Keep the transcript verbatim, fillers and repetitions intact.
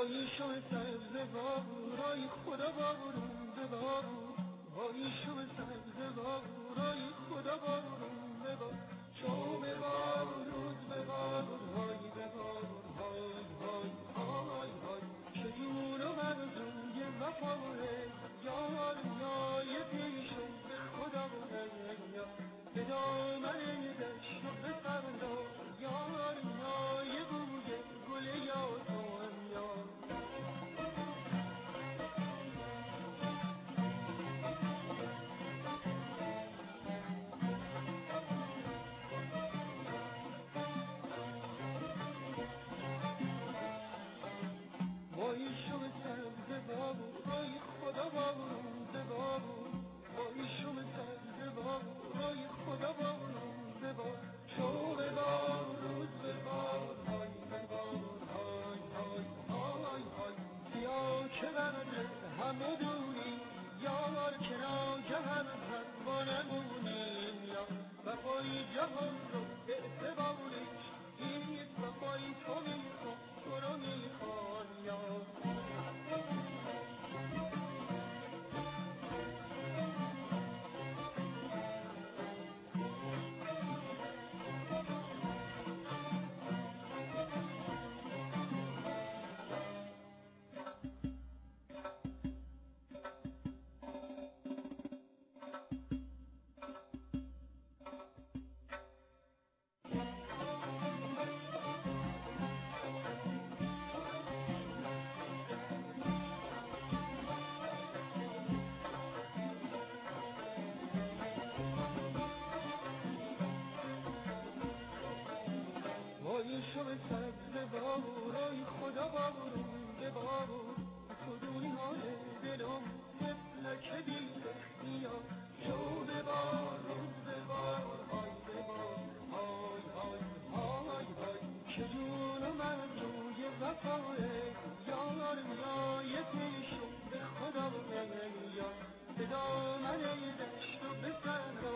وای شم سبز بارای خدا بارون ببار وای شم سبز بارای خدا بارون ببار شو ببار روز ببار های ببار های های های های شیون و مرزوی وفاره یار یای پیشم به خدا بگیا به دامن دشت و به فردا یار یای بوی گل یار توام یار وای شم سبز بابو وای خدا بارون ببارون وای شم سبز بابو وای خدا بارون ببار شو ببار روز ببار های ببار های های های های بیا که برده همه دونی یار چرا جهان هم نمونیم یا وفای جهان رو اعتبارش این وفای تو میخوام تو رو میخوام یا وای شم سبز بارای خدا بارون ببارون تو دنیای دلم مثل بی‌رحمی شو ببار روز ببار های ببار های های های های چجون و من روی وفای یار میای پیشم به خدا بگیا به دامن دشت و به صحرا